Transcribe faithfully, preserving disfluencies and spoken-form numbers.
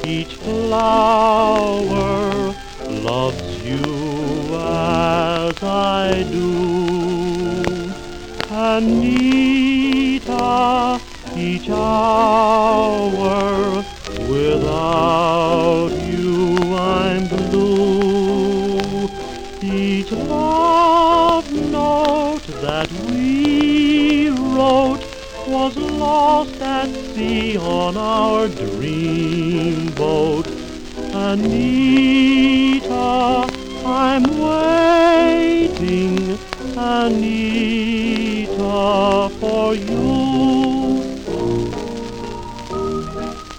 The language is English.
Each flower loves you as I do. Anita, each hour without you I'm blue. Each love note that we wrote was lost at sea on our dream boat. Anita, I'm waiting, Anita, for you.